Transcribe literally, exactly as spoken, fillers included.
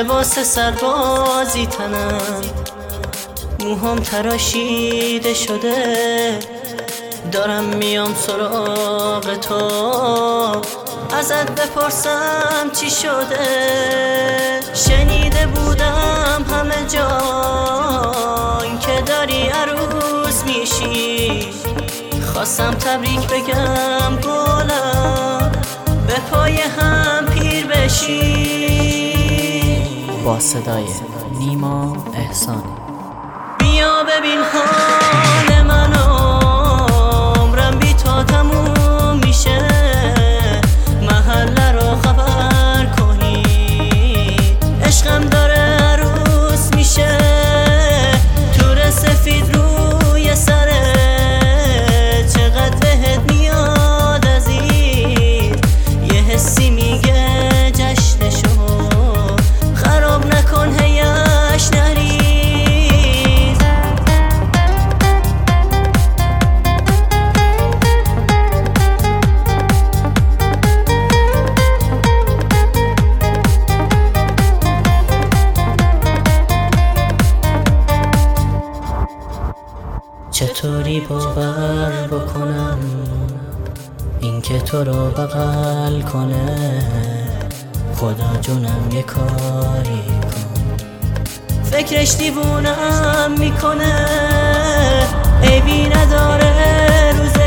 لباس سربازی تنم، موهام تراشیده شده، دارم میام سراغ تو، ازت بپرسم چی شده. شنیده بودم همه جا که داری عروس میشی، خواستم تبریک بگم گلم، به پای هم پیر بشی. با صدای نیما احسانی. بیا ببین حال من، عمرم بی تو تموم میشه، محله رو خبر کنی، عشقم داره عروس میشه. تور سفید روی سره، چقدر بهت میاد از این، یه حسی میگه جشنشو خراب نکن هیش نریز. چطوری باور بکنم این که تو رو بغل کنه، خدا جونم یه کاری کن، فکرش دیوونم میکنه، عیبی نداره روز